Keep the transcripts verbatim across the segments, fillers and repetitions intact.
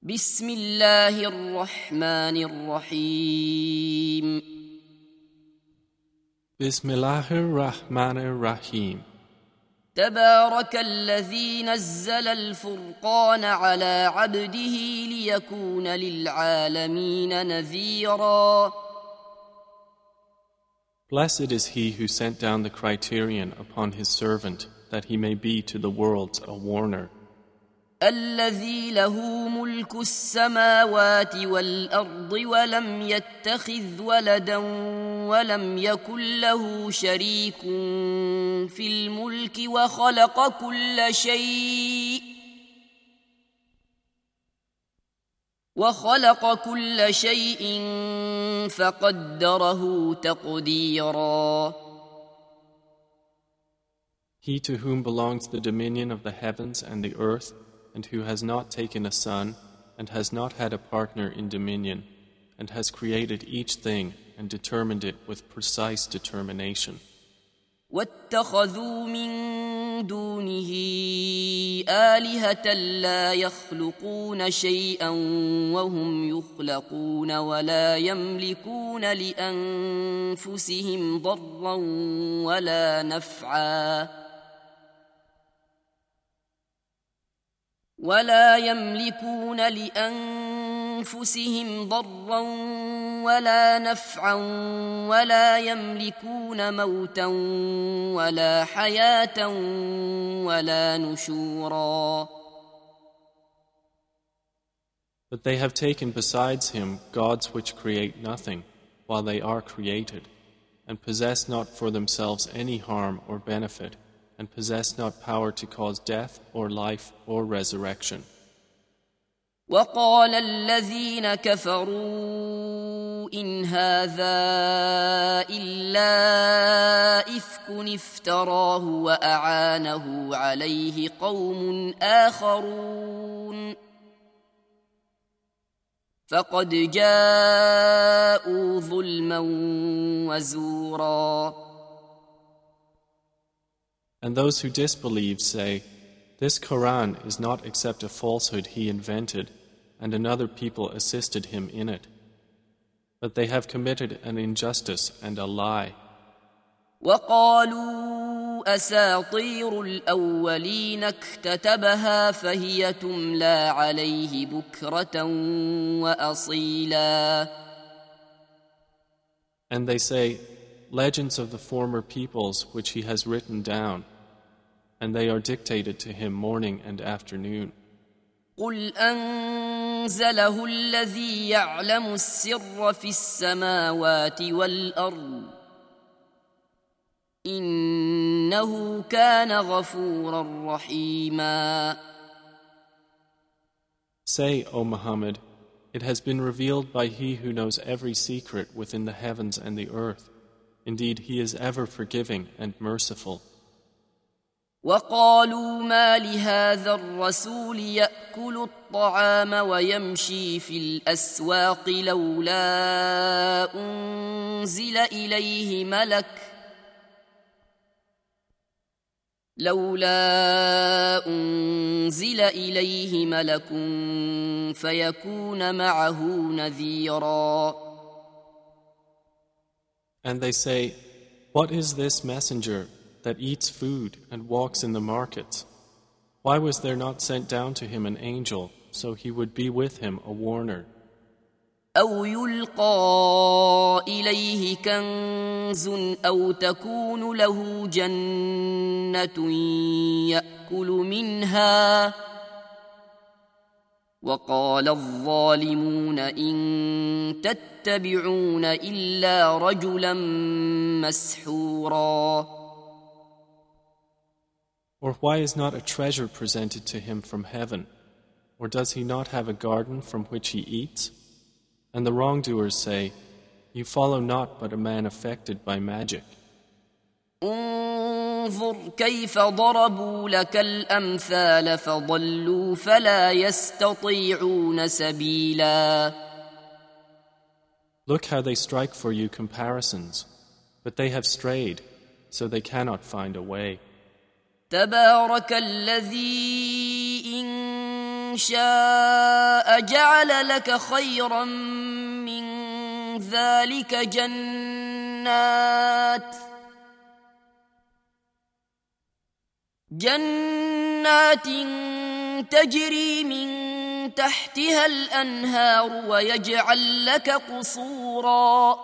بسم الله الرحمن الرحيم بسم الله الرحمن الرحيم تبارك الذي نزل الفرقان على عبده ليكون للعالمين نذيرا. Blessed is he who sent down the criterion upon his servant, that he may be to the worlds a warner. الذي له ملك السماوات والأرض ولم يتخذ ولدا ولم يكن له شريك في الملك وخلق كل شيء وخلق كل شيء فقدره تقديرا. He to whom belongs the dominion of the heavens and the earth, and who has not taken a son, and has not had a partner in dominion, and has created each thing and determined it with precise determination. واتخذوا من دونه آلهة لا يخلقون شيئا وهم يخلقون ولا يملكون لأنفسهم ضرا ولا نفعا ولا يملكون لأنفسهم ضرا ولا نفعا ولا يملكون موتا ولا حياة ولا نشورا. But they have taken besides him gods which create nothing, while they are created, and possess not for themselves any harm or benefit, and possess not power to cause death or life or resurrection. وقال الذين كفروا إن هذا إلا إفك افتراه وأعانه عليه قوم آخرون فقد جاءوا ظلما وزورا. And those who disbelieve say, this Quran is not except a falsehood he invented, and another people assisted him in it. But they have committed an injustice and a lie. وقالوا أساطير الأولين اكتتبها فهي تملى عليه بكرة وأصيلا. And they say, legends of the former peoples which he has written down, and they are dictated to him morning and afternoon. قل أنزله الذي يعلم السر في السماوات والأرض إنه كان غفورا رحيما. Say, O Muhammad, it has been revealed by he who knows every secret within the heavens and the earth. Indeed, he is ever forgiving and merciful. وقالوا ما لهذا الرسول يأكل الطعام ويمشي في الأسواق لولا أنزل إليه ملك لولا أنزل إليه ملك فيكون معه نذيرا. And they say, what is this messenger that eats food and walks in the markets? Why was there not sent down to him an angel, so he would be with him a warner? أو يلقى إليه كنز أو تكون له جنة يأكل منها وقال الظالمون إن تتبعون إلا رجلا مسحورا. Or why is not a treasure presented to him from heaven? Or does he not have a garden from which he eats? And the wrongdoers say, you follow not but a man affected by magic. انظر كيف ضربوا لك الأمثال فضلوا فلا يستطيعون سبيلا. Look how they strike for you comparisons, but they have strayed, so they cannot find a way. تبارك الذي إن شاء جعل لك خيرا من ذلك جنات جنات تجري من تحتها الأنهار ويجعل لك قصورا.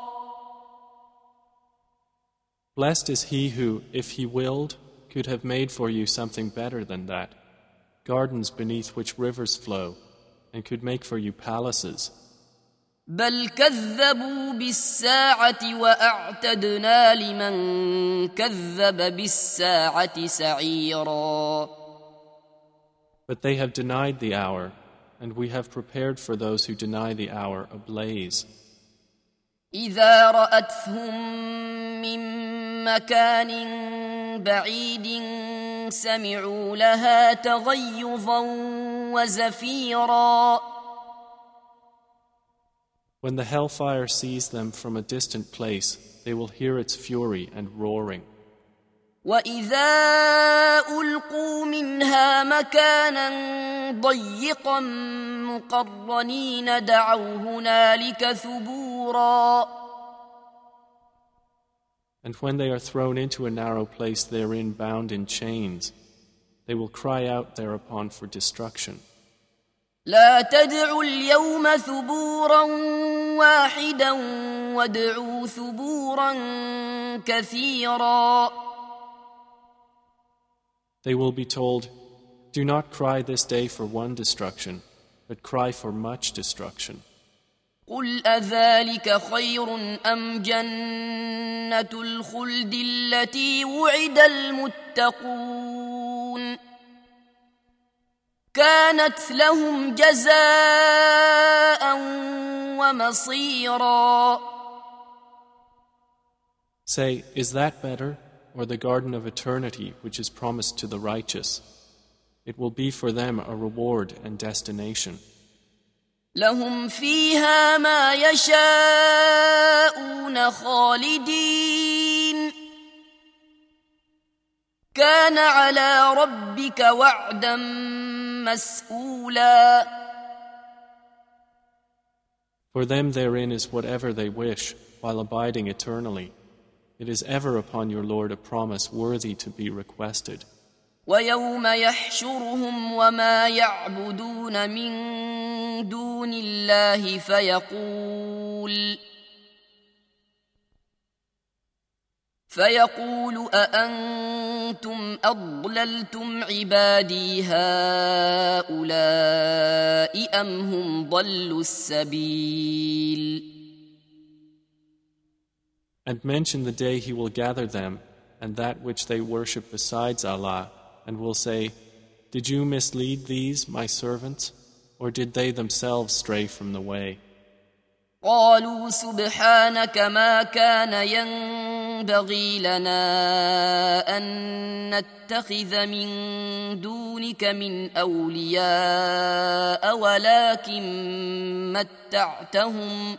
Blessed is he who, if he willed, could have made for you something better than that, gardens beneath which rivers flow, and could make for you palaces. بل كذبوا بالساعة وأعتدنا لمن كذب بالساعة سعيرا. But they have denied the hour, and we have prepared for those who deny the hour a blaze. إذا رأتهم من مكان بعيد سمعوا لها تغيظا وزفيرا. When the hellfire sees them from a distant place, they will hear its fury and roaring. وَإِذَا أُلْقُوا مِنْهَا مَكَانًا ضَيِّقًا مُقَرَّنِينَ دَعَوْا هُنَالِكَ ثُبُورًا. And when they are thrown into a narrow place therein bound in chains, they will cry out thereupon for destruction. لا تدعوا اليوم ثبورا واحدا وادعوا ثبورا كثيرا. They will be told, do not cry this day for one destruction, but cry for much destruction. قل أذلك خير أم جنة الخلد التي وعد المتقون كانت لهم جزاء ومصيرا. Say, is that better, or the garden of eternity which is promised to the righteous? It will be for them a reward and destination. لهم فيها ما يشاءون خالدين كان على ربك وعدا مسئولا. For them therein is whatever they wish, while abiding eternally. It is ever upon your Lord a promise worthy to be requested. ويوم يحشرهم وما يعبدون من دون الله فيقول فيقول أأنتم أضللتم عبادي هؤلاء أم هم ضلوا السبيل. And mention the day he will gather them and that which they worship besides Allah, and will say, did you mislead these, my servants, or did they themselves stray from the way? قالوا سبحانك ما كان ينبغي لنا أن نتخذ من دونك من أولياء ولكن متعتهم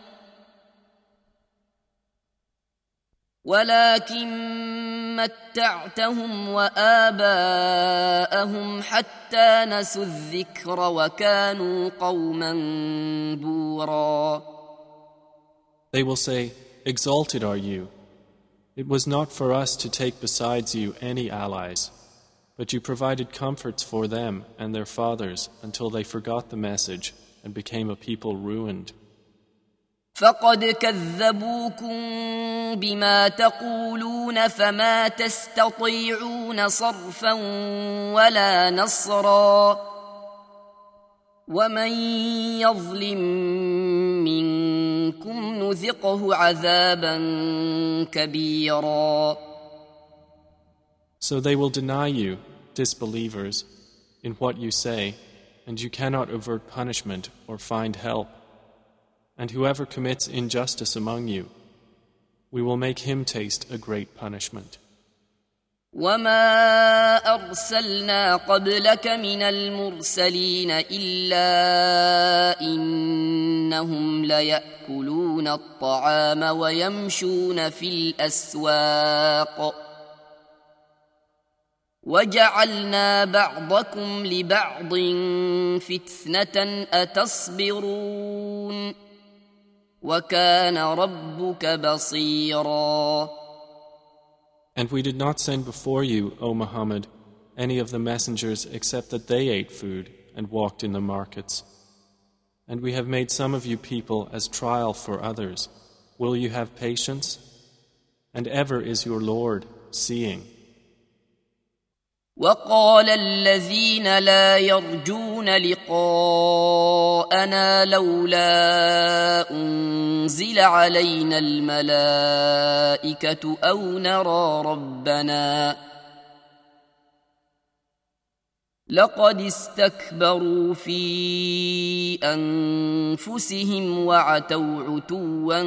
ولكن متعتهم وآباءهم حتى نسوا الذكر وكانوا قوما بورا. They will say, exalted are you. It was not for us to take besides you any allies, but you provided comforts for them and their fathers until they forgot the message and became a people ruined. فقد كذبوكم بما تقولون فما تستطيعون صرفا ولا نصرا ومن يظلم منكم نذقه عذابا كبيرا. So they will deny you, disbelievers, in what you say, and you cannot avert punishment or find help. And whoever commits injustice among you, we will make him taste a great punishment. وما أرسلنا قبلك من المرسلين إلا إنهم ليأكلون الطعام ويمشون في الأسواق وجعلنا بعضكم لبعض فتنة أتصبرون وكان ربك بصيرا. And we did not send before you, O Muhammad, any of the messengers except that they ate food and walked in the markets. And we have made some of you people as trial for others. Will you have patience? And ever is your Lord seeing. وقال الذين لا يرجون لقاءنا لولا أنزل علينا الملائكة أو نرى ربنا لقد استكبروا في أنفسهم وعتوا عتوا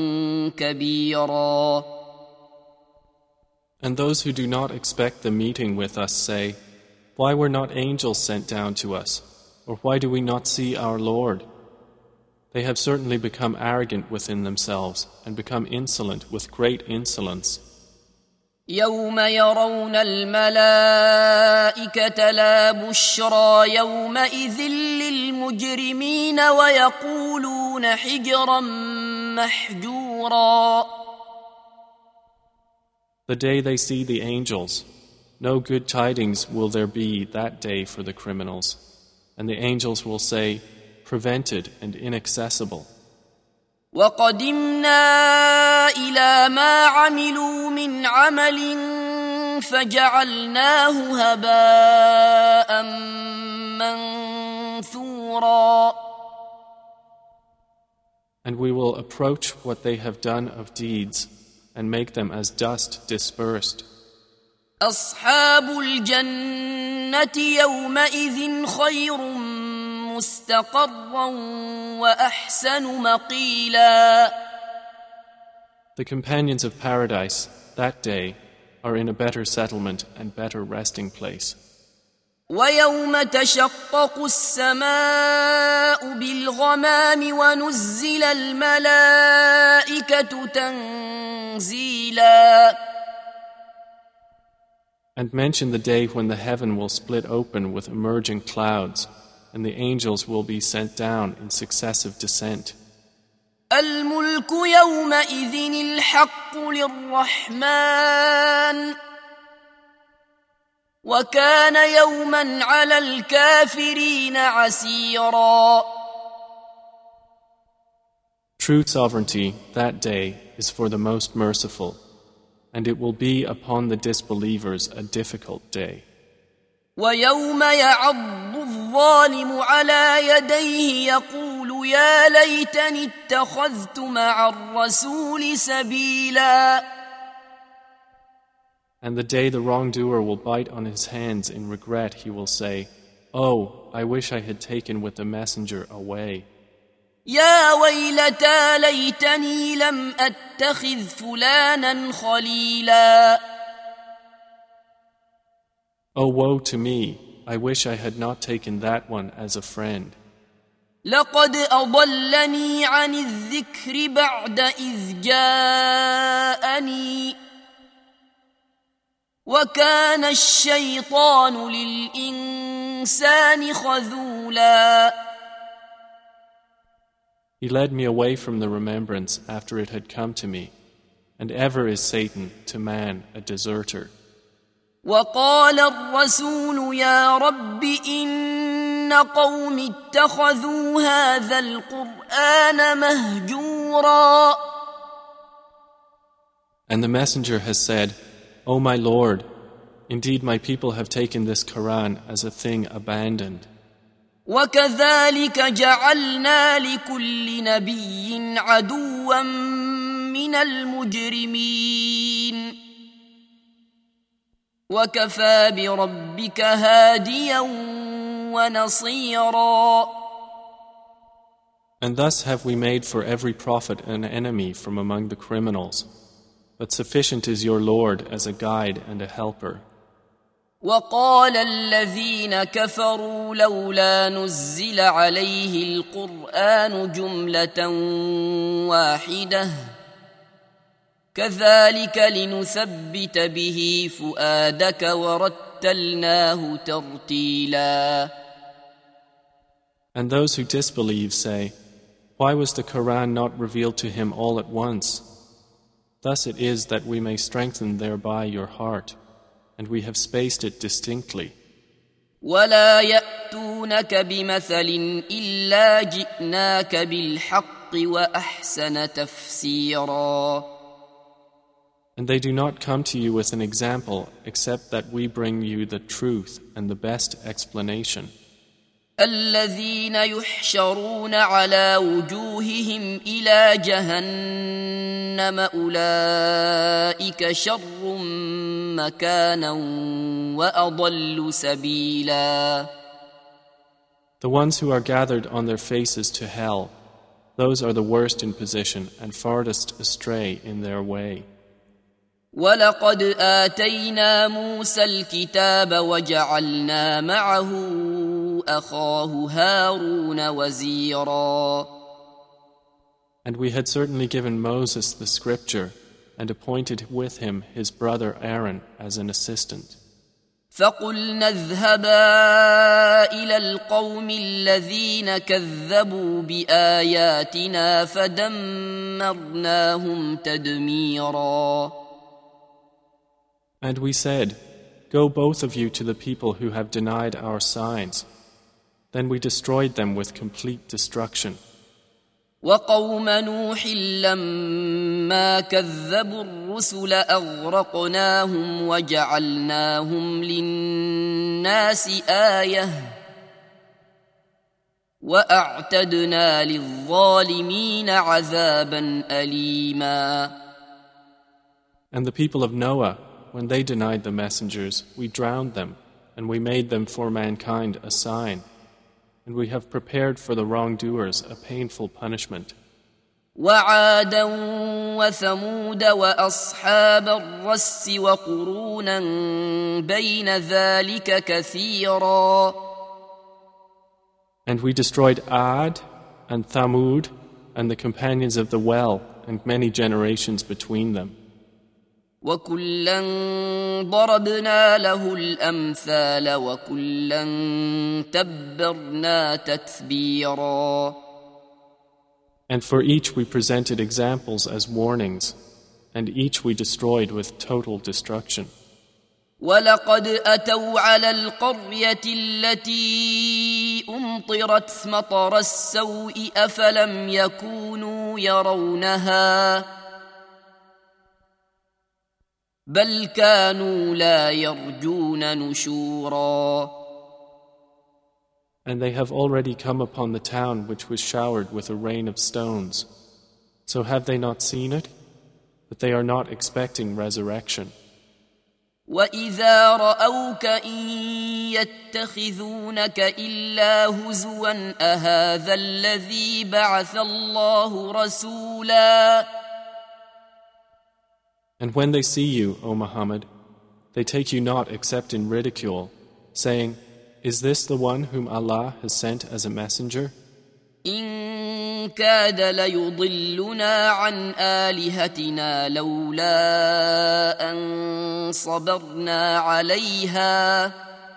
كبيرا. And those who do not expect the meeting with us say, why were not angels sent down to us? Or why do we not see our Lord? They have certainly become arrogant within themselves and become insolent with great insolence. يوم يرون الملائكة لا بشرى يومئذ للمجرمين ويقولون حجرا محجورا. The day they see the angels, no good tidings will there be that day for the criminals. And the angels will say, prevented and inaccessible. وَقَدِمْنَا إِلَى مَا عَمِلُوا مِنْ عَمَلٍ فَجَعَلْنَاهُ هَبَاءً مَنْثُورًا. And we will approach what they have done of deeds and make them as dust dispersed. أصحاب الجنة يومئذ خير مستقرا وأحسن مقيلا. The companions of paradise that day are in a better settlement and better resting place. ويوم تشقق السماء بالغمام ونزل الملائكة تنزيلا. And mention the day when the heaven will split open with emerging clouds, and the angels will be sent down in successive descent. الملك يومئذ الحق للرحمن وكان يوما على الكافرين عسيرا. True sovereignty that day is for the most merciful, and it will be upon the disbelievers a difficult day. ويوم يعض الظالم على يديه يقول يا ليتني اتخذت مع الرسول سبيلا. And the day the wrongdoer will bite on his hands in regret, he will say, oh, I wish I had taken with the messenger away. يا ويلتى ليتني لم أتخذ فلانا خليلا. Oh, woe to me! I wish I had not taken that one as a friend. لقد أضلني عن الذكر بعد إذ جاءني وكان الشيطان للإنسان خذولا. He led me away from the remembrance after it had come to me, and ever is Satan to man a deserter. وقال الرسول يا رب إن قوم اتخذوا هذا القرآن مهجورا. And the messenger has said, O my Lord, indeed my people have taken this Quran as a thing abandoned. وكذلك جعلنا لكل نبي عدوا من المجرمين وكفى بربك هاديا ونصيرا. And thus have we made for every prophet an enemy from among the criminals. But sufficient is your Lord as a guide and a helper. وقال الذين كفروا لولا نزل عليه القرآن جملة واحدة كذلك لنثبت به فؤادك ورتله وَرَتَّلْنَاهُ تَرْتِيلًا. And those who disbelieve say, why was the Quran not revealed to him all at once? Thus it is that we may strengthen thereby your heart, and we have spaced it distinctly. وَلَا يَأْتُونَكَ بِمَثَلٍ إِلَّا جِئْنَاكَ بِالْحَقِّ وَأَحْسَنَ تَفْسِيرًا. And they do not come to you with an example except that we bring you the truth and the best explanation. الذين يحشرون على وجوههم إلى جهنم أولئك شر مكانا وأضل سبيلا. The ones who are gathered on their faces to hell, those are the worst in position and farthest astray in their way. وَلَقَدْ آتَيْنَا مُوسَى الْكِتَابَ وَجَعَلْنَا مَعَهُ أَخَاهُ هَارُونَ وَزِيرًا. And we had certainly given Moses the scripture and appointed with him his brother Aaron as an assistant. فَقُلْنَا اذْهَبَا إِلَى الْقَوْمِ الَّذِينَ كَذَّبُوا بِآيَاتِنَا فَدَمَّرْنَاهُمْ تَدْمِيرًا. And we said, go both of you to the people who have denied our signs. Then we destroyed them with complete destruction. وَقَوْمَ نُوحٍ لَمَّا كَذَّبُوا الرُّسُلَ أَغْرَقْنَاهُمْ وَجَعَلْنَاهُمْ لِلنَّاسِ آيَةً وَأَعْتَدْنَا لِلظَّالِمِينَ عَذَابًا أَلِيمًا. And the people of Noah, when they denied the messengers, we drowned them, and we made them for mankind a sign. And we have prepared for the wrongdoers a painful punishment. وَعَادًا وَثَمُودَ وَأَصْحَابَ الرَّسِّ وَقُرُونًا بَيْنَ ذَلِكَ كَثِيرًا. And we destroyed Ad and Thamud and the companions of the well and many generations between them. وَكُلًّا ضَرَبْنَا لَهُ الْأَمْثَالَ وَكُلًّا تَبَّرْنَا تَتْبِيرًا. And for each we presented examples as warnings, and each we destroyed with total destruction. وَلَقَدْ أَتَوْا عَلَى الْقَرْيَةِ الَّتِي أُمْطِرَتْ مَطَرَ السَّوْءِ أَفَلَمْ يَكُونُوا يَرَوْنَهَا بل كانوا لا يرجون نشورا. And they have already come upon the town which was showered with a rain of stones. So have they not seen it? But they are not expecting resurrection. وَإِذَا رَأَوْكَ إِن يَتَّخِذُونَكَ إِلَّا هُزُوًا أَهَذَا الَّذِي بَعَثَ اللَّهُ رَسُولًا. And when they see you, O Muhammad, they take you not except in ridicule, saying, is this the one whom Allah has sent as a messenger? إِن كَادَ لَيُضِلُّنَا عَنْ آلِهَتِنَا لَوْلَا أَن صَبَرْنَا عَلَيْهَا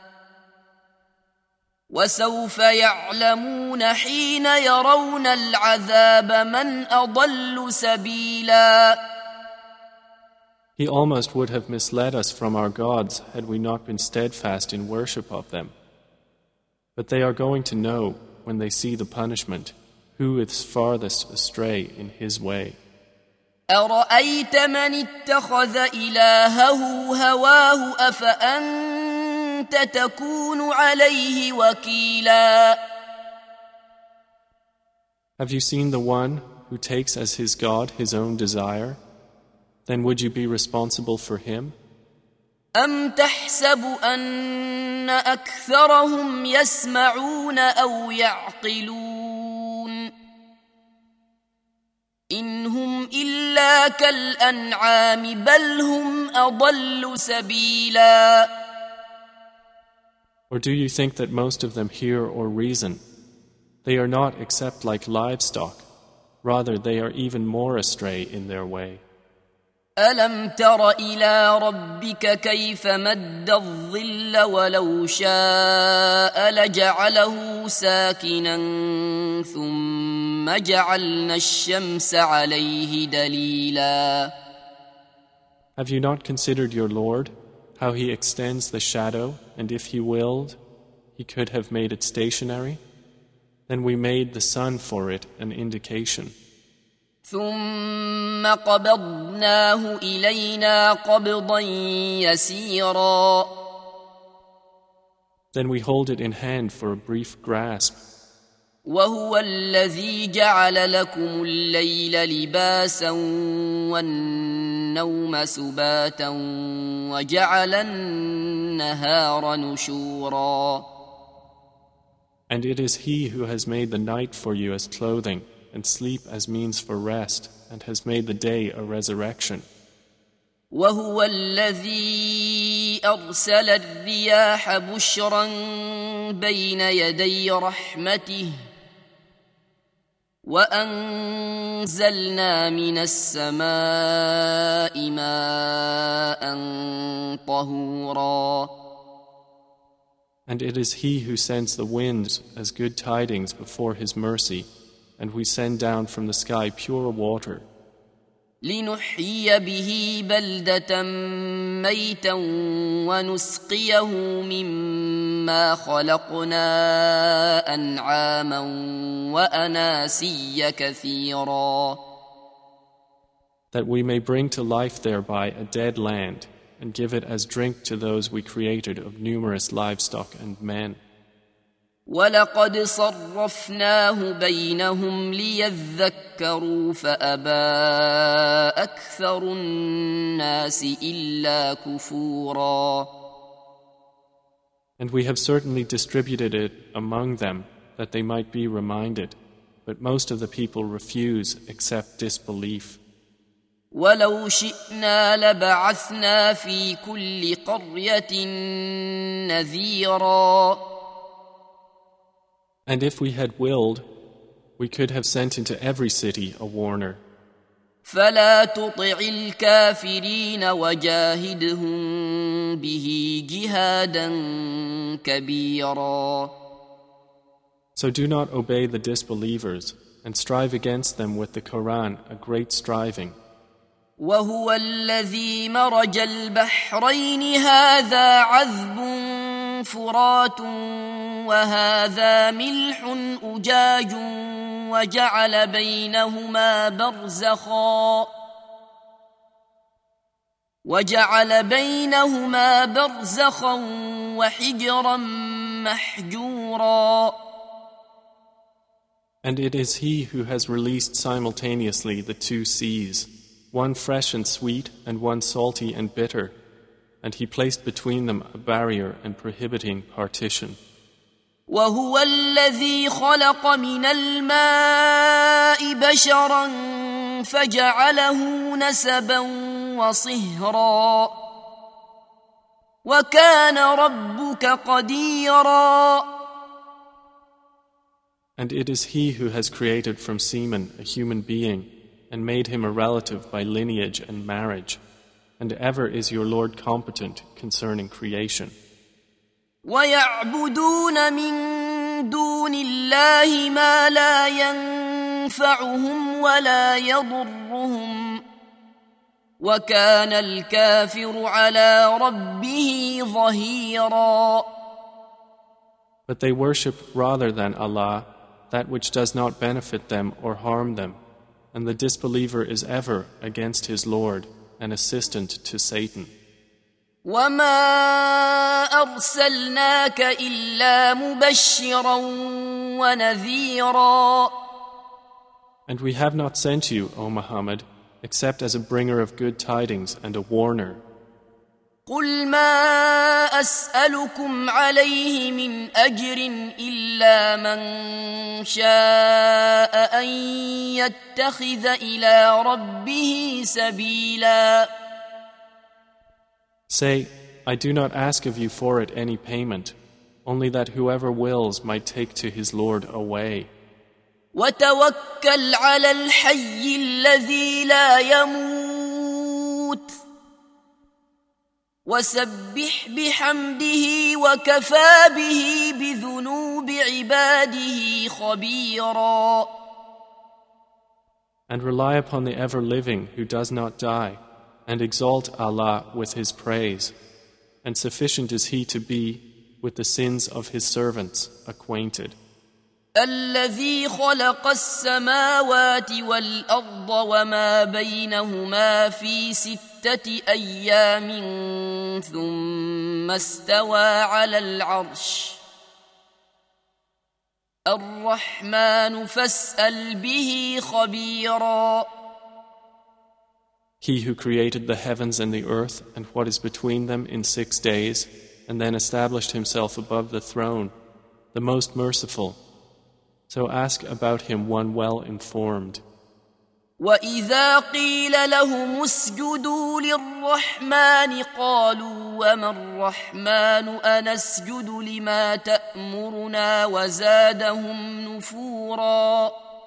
وَسَوْفَ يَعْلَمُونَ حِينَ يَرَوْنَ الْعَذَابَ مَنْ أَضَلُّ سَبِيلًا. He almost would have misled us from our gods had we not been steadfast in worship of them. But they are going to know, when they see the punishment, who is farthest astray in his way. أَرَأَيْتَ مَنِ اتَّخَذَ إِلَهَهُ هَوَاهُ أَفَأَنْتَ تَكُونُ عَلَيْهِ وَكِيلًا. Have you seen the one who takes as his God his own desire? Then would you be responsible for him? أَمْ تَحْسَبُ أَنَّ أَكْثَرَهُمْ يَسْمَعُونَ أَوْ يَعْقِلُونَ إِنْ هُمْ إِلَّا كَالْأَنْعَامِ بَلْ هُمْ أَضَلُّ سَبِيلًا. Or do you think that most of them hear or reason? They are not except like livestock. Rather, they are even more astray in their way. ألم تر إلى ربك كيف مد الظل ولو شاء لجعله ساكنا ثم جعلنا الشمس عليه دليلا. Have you not considered your Lord, how he extends the shadow, and if he willed, he could have made it stationary? Then we made the sun for it an indication. ثم قبضناه إلينا قبضا يسيرا. Then we hold it in hand for a brief grasp. وهو الذي جعل لكم الليل لباسا والنوم سباتا وجعل النهار نشورا. And it is he who has made the night for you as clothing and sleep as means for rest, and has made the day a resurrection. وهو الذي أرسل الرياح بشرا بين يدي رحمته وأنزلنا من السماء ماء طهورا. And it is he who sends the winds as good tidings before his mercy, and we send down from the sky pure water. لنحيي به بلدة ميتا ونسقيه مما خلقنا أنعاما وأناسيا كثيرا. That we may bring to life thereby a dead land, and give it as drink to those we created of numerous livestock and men. ولقد صرفناه بينهم ليذكروا فأبى أكثر الناس إلا كفورا. And we have certainly distributed it among them that they might be reminded, but most of the people refuse except disbelief. ولو شئنا لبعثنا في كل قرية نذيرا. And if we had willed, we could have sent into every city a warner. فلا تطع الكافرين وجاهدهم به جهادا كبيرا. So do not obey the disbelievers, and strive against them with the Quran a great striving. وهو الذي مرج البحرين هذا عذب فرات وهذا ملح أجاج وجعل بينهما برزخا وجعل بينهما برزخا وحجرا محجورا. And it is he who has released simultaneously the two seas, one fresh and sweet and one salty and bitter, and he placed between them a barrier and prohibiting partition. وهو الذي خلق من الماء بشرا فجعله نسبا وصهرا وكان ربك قديرا. And it is he who has created from semen a human being and made him a relative by lineage and marriage, and ever is your Lord competent concerning creation. ويعبدون من دون الله ما لا ينفعهم ولا يضرهم وكان الكافر على ربه ظهيرا. But they worship rather than Allah that which does not benefit them or harm them, and the disbeliever is ever against his Lord, an assistant to Satan. وما أرسلناك إلا مبشرا ونذيرا. And we have not sent you, O Muhammad, except as a bringer of good tidings and a warner. قل ما أسألكم عليه من أجر إلا من شاء أن يتخذ إلى ربه سبيلا. Say, I do not ask of you for it any payment, only that whoever wills might take to his Lord a way. وتوكل على الحي الذي لا يموت القوت وسبح بحمده وكفى به بذنوب عباده خبيرا. And rely upon the ever-living who does not die, and exalt Allah with His praise, and sufficient is He to be with the sins of His servants acquainted. الذي خلق السماوات والأرض وما بينهما في ستة أيام ثم استوى على العرش الرحمن فاسأل به خبيرا. He who created the heavens and the earth and what is between them in six days, and then established Himself above the throne, the most merciful. So ask about Him one well informed. وَإِذَا قِيلَ لَهُمُ اسْجُدُوا لِلرَّحْمَنِ قَالُوا وَمَا الرَّحْمَنُ أَنَسْجُدُ لِمَا تَأْمُرُنَا وَزَادَهُمْ نُفُورًا.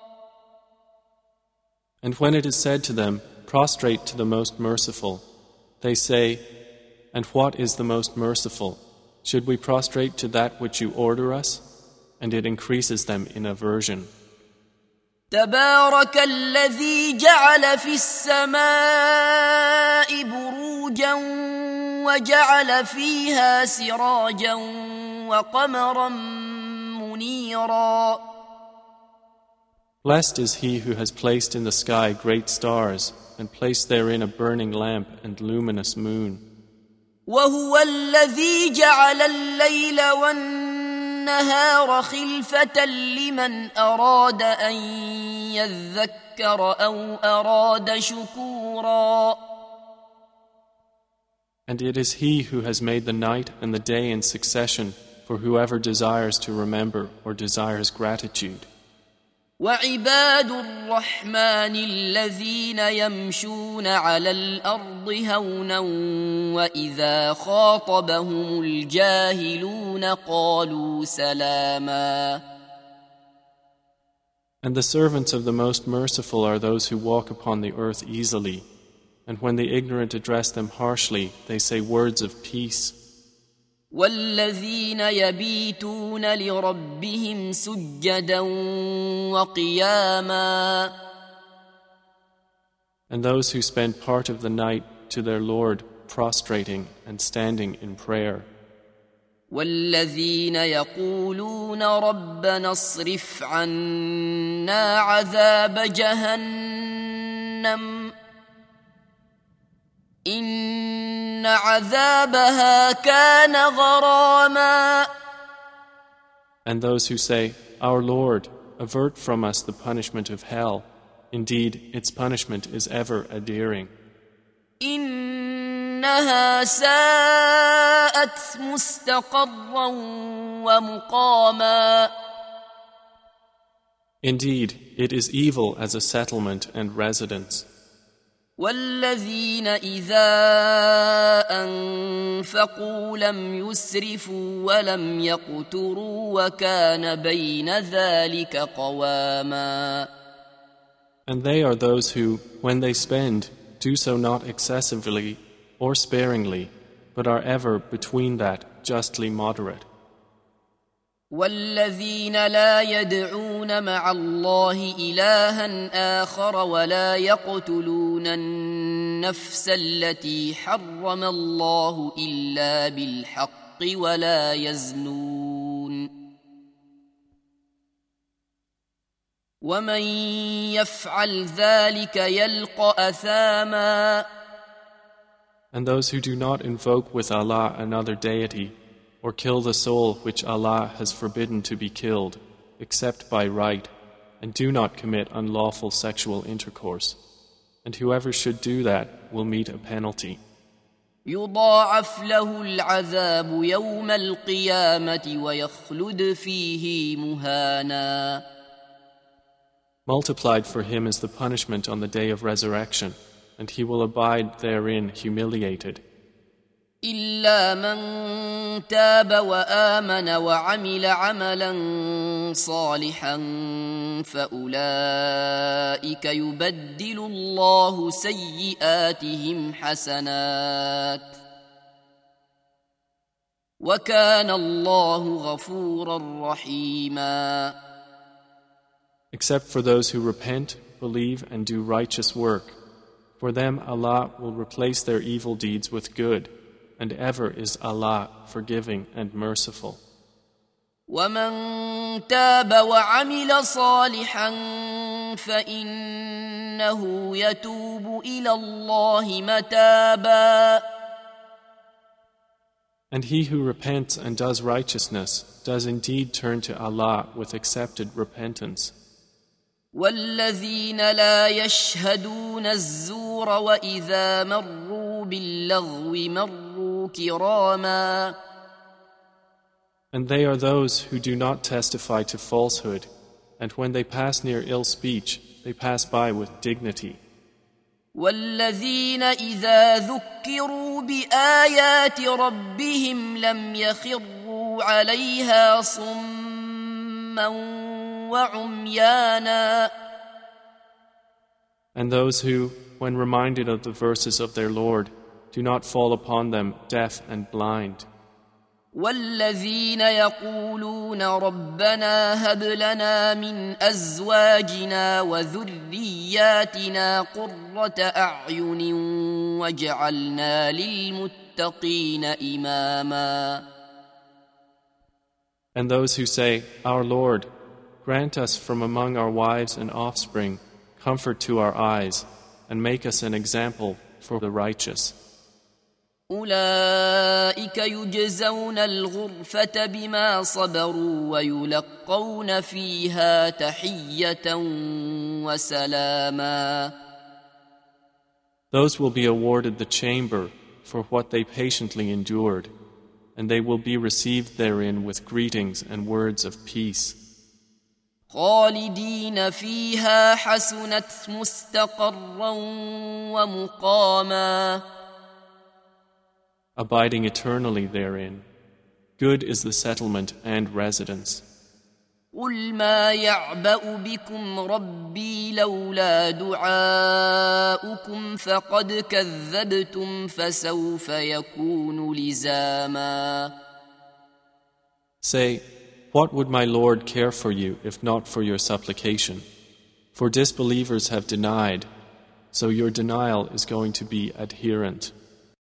And when it is said to them, prostrate to the most merciful, they say, and what is the most merciful? Should we prostrate to that which you order us? And it increases them in aversion. تبارك الذي جعل في السماء بروجا وجعل فيها سراجا وقمرا منيرا. Blessed is he who has placed in the sky great stars and placed therein a burning lamp and luminous moon. وهو الذي جعل الليل والنهار خلفة لمن أراد أن يذكر أو أراد شكورا. And it is he who has made the night and the day in succession for whoever desires to remember or desires gratitude. وعباد الرحمن الذين يمشون على الأرض هونا وإذا خاطبهم الجاهلون قالوا سلاما. And the servants of the Most Merciful are those who walk upon the earth easily, and when the ignorant address them harshly, they say words of peace. والذين يبيتون لربهم سجدا وقياما. And those who spend part of the night to their Lord prostrating and standing in prayer. والذين يقولون ربنا اصرف عنا عذاب جهنم إن عذابها كان غراما. And those who say, Our Lord, avert from us the punishment of hell. Indeed, its punishment is ever adhering. إنها ساءت مستقرا ومقاما. Indeed, it is evil as a settlement and residence. والذين إذا أنفقوا لم يسرفوا ولم يقتروا وكان بين ذلك قواما. And they are those who, when they spend, do so not excessively or sparingly, but are ever between that justly moderate. والذين لا يدعون مع الله إلها آخر ولا يقتلون النفس التي حرم الله إلا بالحق ولا يزنون ومن يفعل ذلك يلقى أثاما. And those who do not invoke with Allah another deity, or kill the soul which Allah has forbidden to be killed, except by right, and do not commit unlawful sexual intercourse. And whoever should do that will meet a penalty. يضاعف له العذاب يوم القيامة ويخلد فيه مهانا. Multiplied for him is the punishment on the day of resurrection, and he will abide therein humiliated. إلا من تاب وآمن وعمل عملا صالحا فأولئك يبدل الله سيئاتهم حسنات وكان الله غفورا رحيما. Except for those who repent, believe, and do righteous work. For them Allah will replace their evil deeds with good, and ever is Allah forgiving and merciful. ومن تاب وعمل صالحا فإنه يتوب إلى الله متابا. And he who repents and does righteousness does indeed turn to Allah with accepted repentance. والذين لا يشهدون الزور وإذا مروا باللغو مروا كراما. And they are those who do not testify to falsehood, and when they pass near ill speech, they pass by with dignity. والذين إذا ذكروا بآيات ربهم لم يخروا عليها صما وعميانا. And those who, when reminded of the verses of their Lord, do not fall upon them deaf and blind. والذين يقولون ربنا هب لنا من أزواجنا وذرياتنا قرة أعين واجعلنا للمتقين إماما. And those who say, Our Lord, grant us from among our wives and offspring comfort to our eyes, and make us an example for the righteous. أولئك يجزون الغرفة بما صبروا ويلقون فيها تحية وسلاما. Those will be awarded the chamber for what they patiently endured, and they will be received therein with greetings and words of peace. خالدين فيها حسنت مستقرا ومقاما. Abiding eternally therein. Good is the settlement and residence. قل ما يعبأ بكم ربي لولا دعاؤكم فقد كذبتم فسوف يكون لزاما. Say, what would my Lord care for you if not for your supplication? For disbelievers have denied, so your denial is going to be adherent.